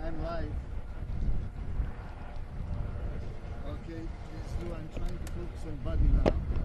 I'm live. Okay, let's do. I'm trying to focus on body now.